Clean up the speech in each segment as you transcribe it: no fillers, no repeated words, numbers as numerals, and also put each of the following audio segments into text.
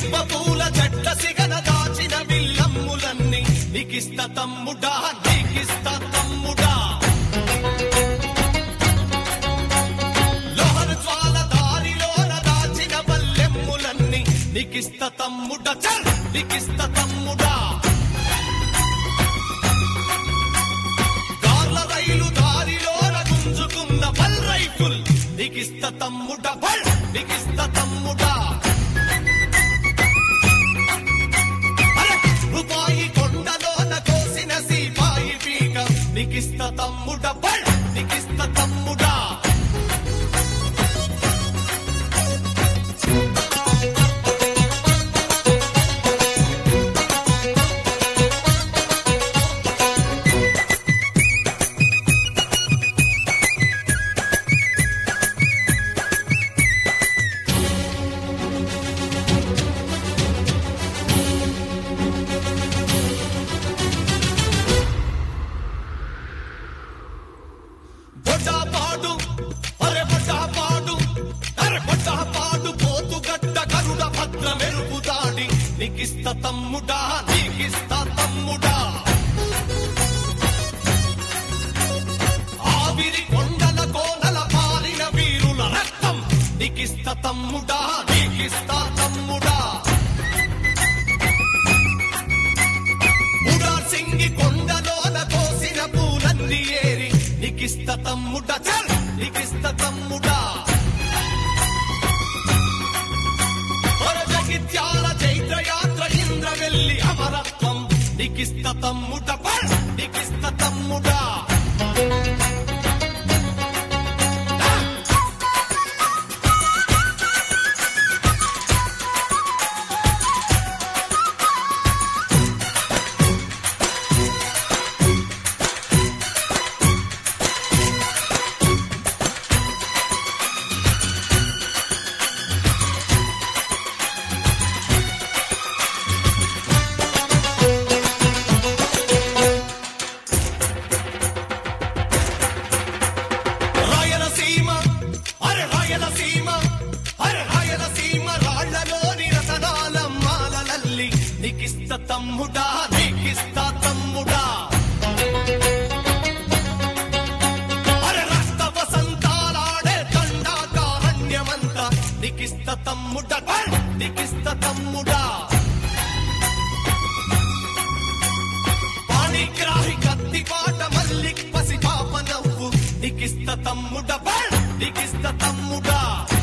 sipper పూల చెట్ల సిగన దాచిన విల్లమ్ములన్నీ నీకిస్త తమ్ముడా నీకిస్త తమ్ముడా లోహన జ్వాల దారిలోన దాచిన వల్లెమ్ములన్నీ నీకిస్త తమ్ముడా చల్ నీకిస్త తమ్ముడా కార్ల రైలు దారిలోన గుంజుకున్న బల్ రైఫుల్ నీకిస్త తమ్ముడా బల్ నీకిస్త తమ్ముడా రూపాయి కొండలోన కోసిన సీపాయి పీక నీకిస్త తమ్ముడా బల్ నీకిస్త తమ్ముడా నీకిస్త తమ్ముడా నీకిస్త తమ్ముడా ఆవిరి కొండల కోనల పారిన వీరుల రక్తం నీకిస్త తమ్ముడా నీకిస్త తమ్ముడా ముడార్ సింగి కొండలోన కోసిన పూలన్నీ ఏరి నీకిస్త తమ్ముడా చల్ నీకిస్త తమ్ముడా జగిత్యాల చైత్రయాత్ర ఇంద్రవెల్లి అమరత్వం నీకిస్త తమ్ముడా బల్ నీకిస్త తమ్ముడా నీకిస్త తమ్ముడా నీకిస్త తమ్ముడా అరే రక్త వసంతాలాడే దండాకారణ్యమంతా నీకిస్త తమ్ముడా బల్ నీకిస్త తమ్ముడా పాణిగ్రాహి కత్తి పాట మల్లిక్ పసి పాప నవ్వు నీకిస్త తమ్ముడా బల్ నీకిస్త తమ్ముడా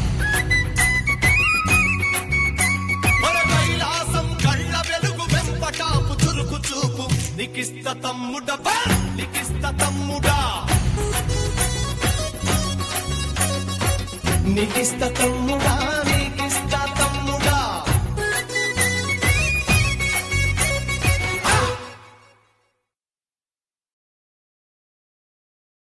నీకిస్త తమ్ముడా బల్ నీకిస్త తమ్ముడా నీకిస్త తమ్ముడా